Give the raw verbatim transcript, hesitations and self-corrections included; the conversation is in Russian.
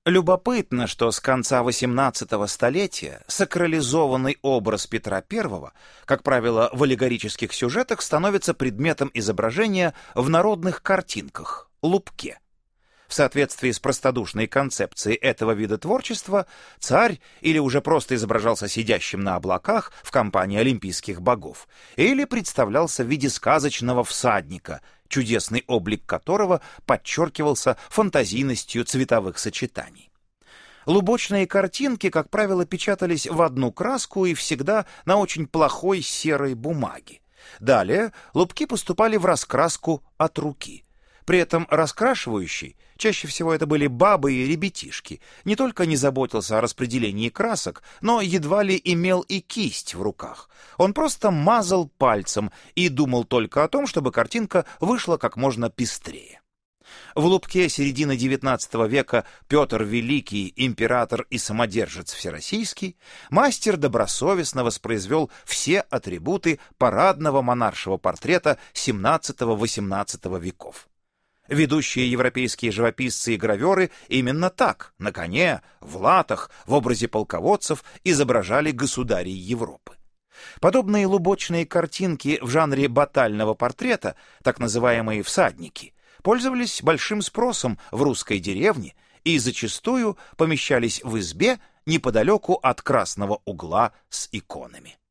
Любопытно, что с конца восемнадцатого столетия сакрализованный образ Петра Первого, как правило, в аллегорических сюжетах, становится предметом изображения в народных картинках – лупке. В соответствии с простодушной концепцией этого вида творчества, царь или уже просто изображался сидящим на облаках в компании олимпийских богов, или представлялся в виде сказочного всадника, чудесный облик которого подчеркивался фантазийностью цветовых сочетаний. Лубочные картинки, как правило, печатались в одну краску и всегда на очень плохой серой бумаге. Далее лупки поступали в раскраску от руки. При этом раскрашивающий, чаще всего это были бабы и ребятишки, не только не заботился о распределении красок, но едва ли имел и кисть в руках. Он просто мазал пальцем и думал только о том, чтобы картинка вышла как можно пестрее. В лупке середины девятнадцатого века Петр Великий, император и самодержец всероссийский, мастер добросовестно воспроизвел все атрибуты парадного монаршего портрета семнадцатого-восемнадцатого веков. Ведущие европейские живописцы и граверы именно так, на коне, в латах, в образе полководцев изображали государей Европы. Подобные лубочные картинки в жанре батального портрета, так называемые «всадники», пользовались большим спросом в русской деревне и зачастую помещались в избе неподалеку от красного угла с иконами.